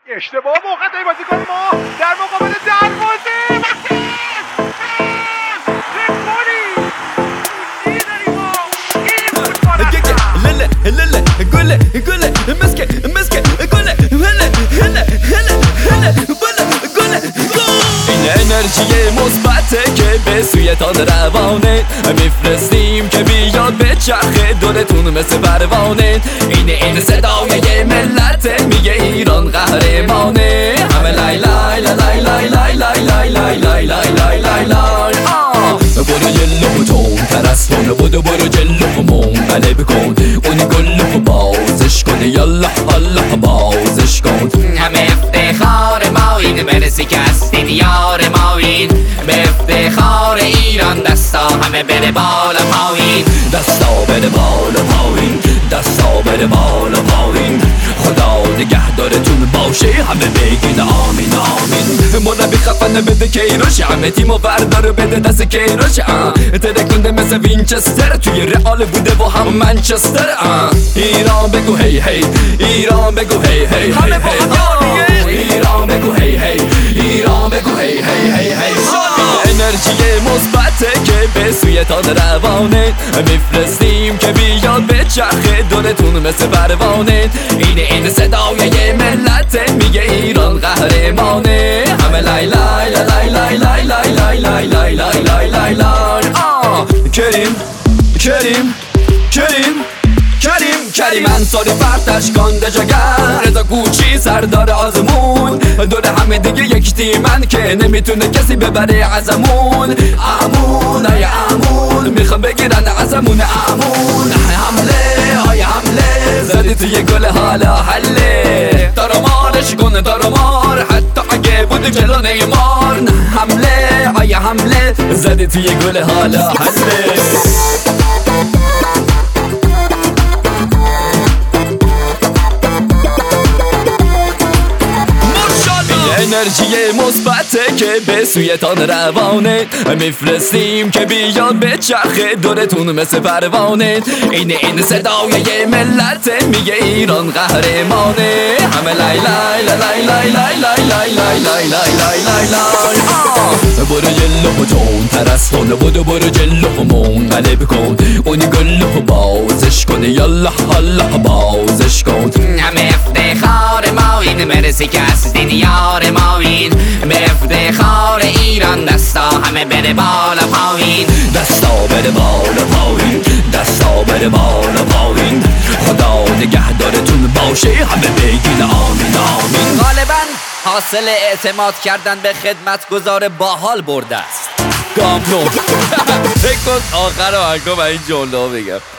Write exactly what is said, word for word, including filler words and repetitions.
اشتباه موقع بازیکن ما در مقابل دروازه لله لله قله قله مسكه مسكه قله هلا هلا هلا هلا قله قله این انرژی مثبته که به سویتان روانه میفرستیم که بیاد به چرخه دورتون مثل پروانه. این این صدای ملت میگه ایران قهرمانه. همه لای لای لای لای لای لای لای لای لای لای لای لای لای برو جلو تون ترستون بودو برو جلو منقلب کن اون گلو بازش کن یالله الله بازش کن. همه افتخار ما این برسی که هستی دیار ما این به افتخار ایران دستا همه بره بالا پایین دستا بره بالا پایین دستا بره بالا پایین خدا نگهدارتون باشه همه بگین آمین آمین. مربی خفن بده کیروش همه تیمو بردار بده دست کیروش ترکنده مثل وینچستر توی رئال بوده و هم منچستر. ایران بگو هی هی ایران بگو هی هی هی هی ایران بگو هی هی ایران بگو هی هی هی هی. انرژی مثبته که به سویتان روانه میفرستیم که بیاد به چرخه دورتون مثل پروانه. این این صدای ملت میگه ایران قهرمانه. همه لای لای لای لای لای لای لای لای لای لای لای لای لای کریم کریم کریم کریم کریم انصاری فرتش کانده جگر رضا کوچی سردار آزمون دور همه دیگه یک تیمن که نمیتونه کسی ببره ازمون. امون ای امون میخوام بگیرن ازمون امون. حمله های حمله زدی توی گل حالا حله دارمارش کنه دارمار حتی اگه بود جلو نیمار. حمله های حمله زدی توی گل حالا حله. انرژی مثبته که به سویتان روانه میفرستیم که بیاد به چرخه دورتون مثل پروانه. این این صدای ملت میگه ایران قهرمانه. همه لای لای لای لای لای لای لای لای لای لای لای لای لای برو جلو تون ترستون بودو برو جلو منقلب کن اون گلو بازش کن یالله الله بازش کن. همه افتخار ما این مرسی که هستی دیار ما این به افتخار ایران دستا همه بره بالا پایین دستا بره بالا پایین دستا بره بالا پایین خدا نگهدارتون باشه همه بگین آمین آمین. غالبا حاصل اعتماد کردن به خدمتگزار باحال برده است. گام نو فکر کن آخر آهنگا من این جمله بگم